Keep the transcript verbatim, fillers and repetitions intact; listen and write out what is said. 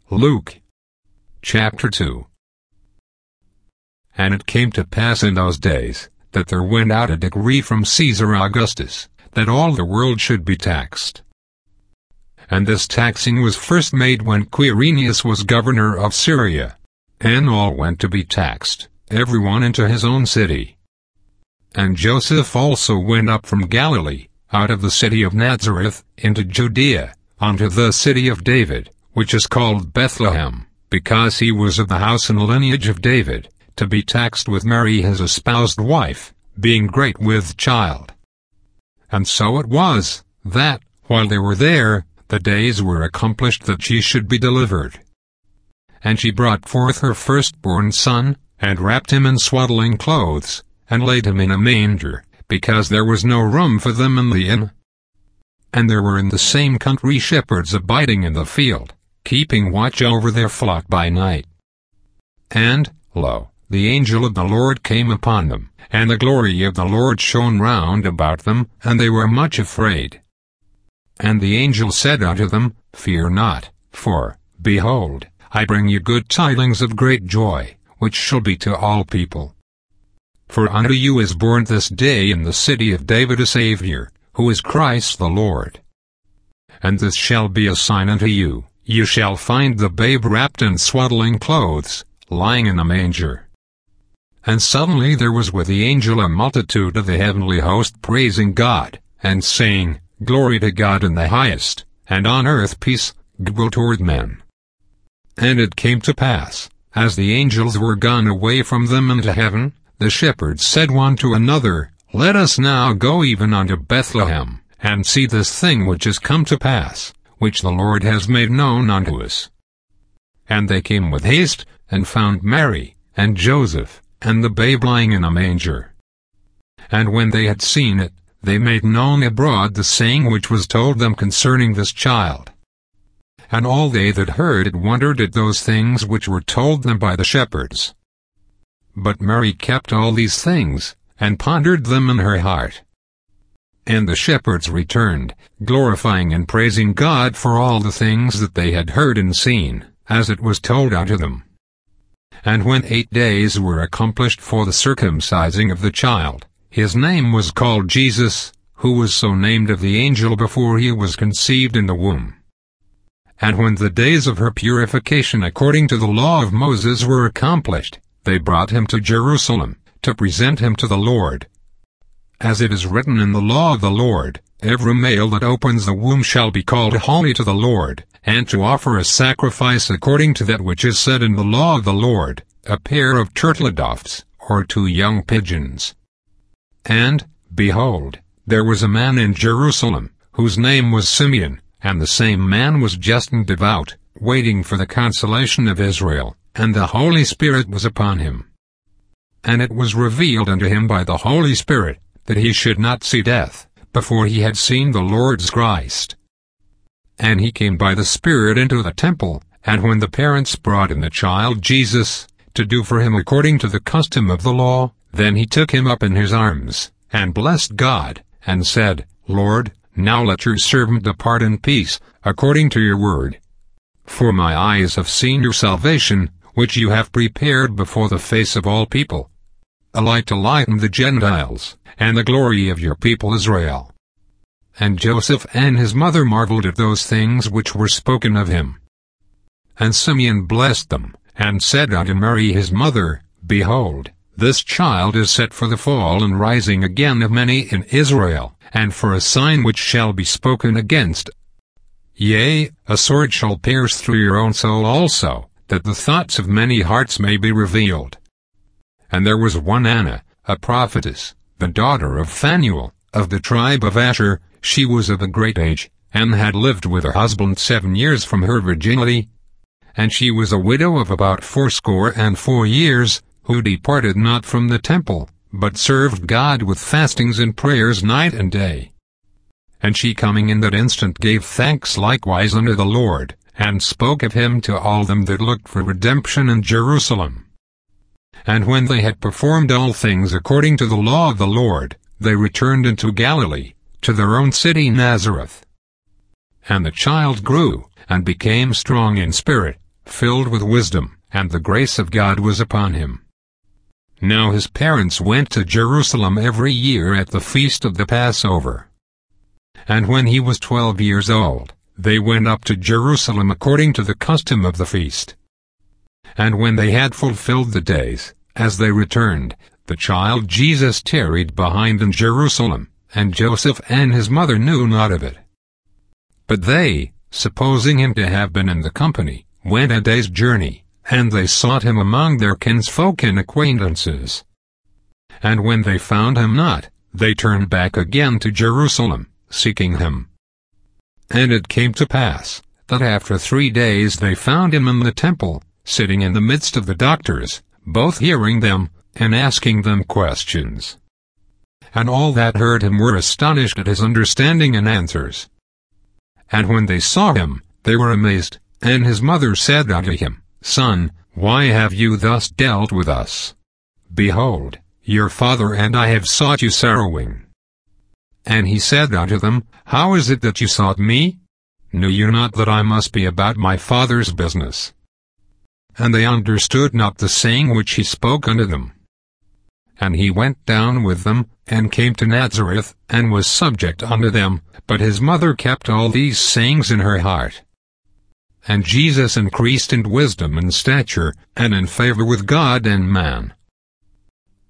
Luke chapter two. And it came to pass in those days, that there went out a decree from Caesar Augustus, that all the world should be taxed. And this taxing was first made when Quirinius was governor of Syria. And all went to be taxed, every one into his own city. And Joseph also went up from Galilee, out of the city of Nazareth, into Judea, unto the city of David, which is called Bethlehem, because he was of the house and lineage of David, to be taxed with Mary his espoused wife, being great with child. And so it was, that, while they were there, the days were accomplished that she should be delivered. And she brought forth her firstborn son, and wrapped him in swaddling clothes, and laid him in a manger, because there was no room for them in the inn. And there were in the same country shepherds abiding in the field, keeping watch over their flock by night. And, lo, the angel of the Lord came upon them, and the glory of the Lord shone round about them, and they were much afraid. And the angel said unto them, Fear not, for, behold, I bring you good tidings of great joy, which shall be to all people. For unto you is born this day in the city of David a Saviour, who is Christ the Lord. And this shall be a sign unto you, you shall find the babe wrapped in swaddling clothes, lying in a manger. And suddenly there was with the angel a multitude of the heavenly host praising God, and saying, Glory to God in the highest, and on earth peace, goodwill toward men. And it came to pass, as the angels were gone away from them into heaven, the shepherds said one to another, Let us now go even unto Bethlehem, and see this thing which is come to pass, which the Lord has made known unto us. And they came with haste, and found Mary, and Joseph, and the babe lying in a manger. And when they had seen it, they made known abroad the saying which was told them concerning this child. And all they that heard it wondered at those things which were told them by the shepherds. But Mary kept all these things, and pondered them in her heart. And the shepherds returned, glorifying and praising God for all the things that they had heard and seen, as it was told unto them. And when eight days were accomplished for the circumcising of the child, his name was called Jesus, who was so named of the angel before he was conceived in the womb. And when the days of her purification according to the law of Moses were accomplished, they brought him to Jerusalem, to present him to the Lord. As it is written in the law of the Lord, Every male that opens the womb shall be called holy to the Lord, and to offer a sacrifice according to that which is said in the law of the Lord, a pair of turtledoves, or two young pigeons. And, behold, there was a man in Jerusalem, whose name was Simeon, and the same man was just and devout, waiting for the consolation of Israel, and the Holy Spirit was upon him. And it was revealed unto him by the Holy Spirit, that he should not see death, before he had seen the Lord's Christ. And he came by the Spirit into the temple, and when the parents brought in the child Jesus, to do for him according to the custom of the law, then he took him up in his arms, and blessed God, and said, Lord, now let your servant depart in peace, according to your word. For my eyes have seen your salvation, which you have prepared before the face of all people, a light to lighten the Gentiles, and the glory of your people Israel. And Joseph and his mother marveled at those things which were spoken of him. And Simeon blessed them, and said unto Mary his mother, Behold, this child is set for the fall and rising again of many in Israel, and for a sign which shall be spoken against. Yea, a sword shall pierce through your own soul also, that the thoughts of many hearts may be revealed. And there was one Anna, a prophetess, the daughter of Phanuel, of the tribe of Asher. She was of a great age, and had lived with her husband seven years from her virginity. And she was a widow of about fourscore and four years, who departed not from the temple, but served God with fastings and prayers night and day. And she coming in that instant gave thanks likewise unto the Lord, and spoke of him to all them that looked for redemption in Jerusalem. And when they had performed all things according to the law of the Lord, they returned into Galilee, to their own city Nazareth. And the child grew, and became strong in spirit, filled with wisdom, and the grace of God was upon him. Now his parents went to Jerusalem every year at the feast of the Passover. And when he was twelve years old, they went up to Jerusalem according to the custom of the feast. And when they had fulfilled the days, as they returned, the child Jesus tarried behind in Jerusalem, and Joseph and his mother knew not of it. But they, supposing him to have been in the company, went a day's journey, and they sought him among their kinsfolk and acquaintances. And when they found him not, they turned back again to Jerusalem, seeking him. And it came to pass, that after three days they found him in the temple, sitting in the midst of the doctors, both hearing them, and asking them questions. And all that heard him were astonished at his understanding and answers. And when they saw him, they were amazed, and his mother said unto him, Son, why have you thus dealt with us? Behold, your father and I have sought you sorrowing. And he said unto them, How is it that you sought me? Knew you not that I must be about my father's business? And they understood not the saying which he spoke unto them. And he went down with them, and came to Nazareth, and was subject unto them, but his mother kept all these sayings in her heart. And Jesus increased in wisdom and stature, and in favor with God and man.